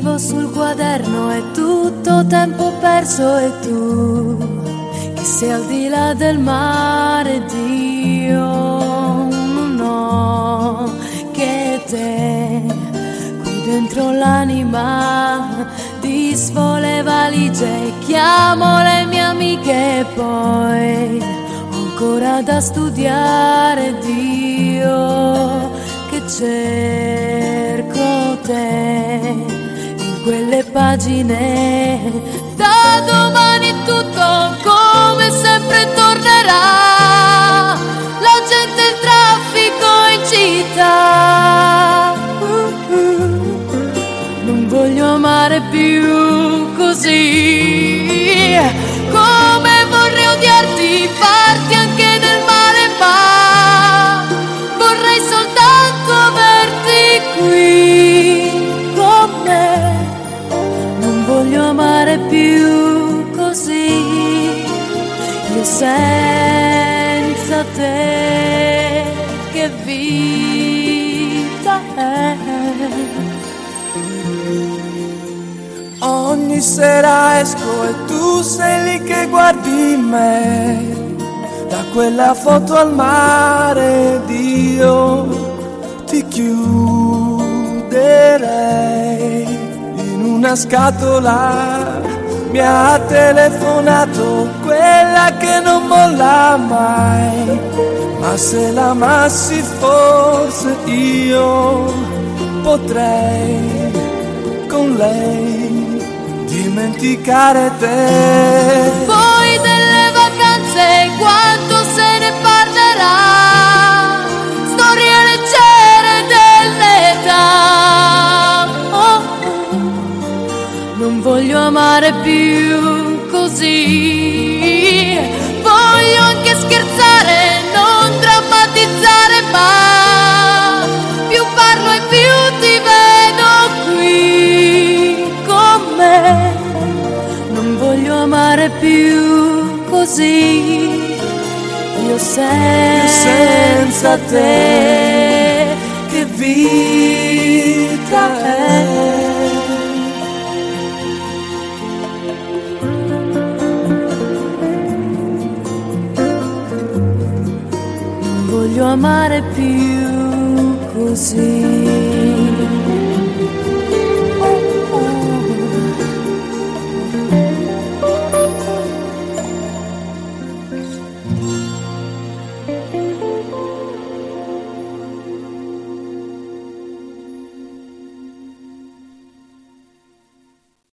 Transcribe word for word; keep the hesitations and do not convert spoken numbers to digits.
scrivo sul quaderno è tutto tempo perso e tu che sei al di là del mare Dio non ho che te qui dentro l'anima disfo le valigie chiamo le mie amiche e poi ho ancora da studiare Dio che cerco te in quelle pagine da domani tutto come sempre tornerà la gente il traffico in città uh-uh. Non voglio amare più così come vorrei odiarti farti anche del male ma vorrei soltanto averti qui con me non voglio amare più così io senza te che vita è. Ogni sera esco e tu sei lì che guardi me da quella foto al mare Dio ti chiuderei in una scatola mi ha telefonato quella che non molla mai ma se l'amassi forse io potrei con lei dimenticare te. Poi delle vacanze quanto se ne parlerà, storie leggere dell'età. Oh, non voglio amare più così, voglio anche scherzare, non drammatizzare, ma più parlo e più ti vedo qui con me. Non voglio amare più così, io senza te che vita è. Non voglio amare più così.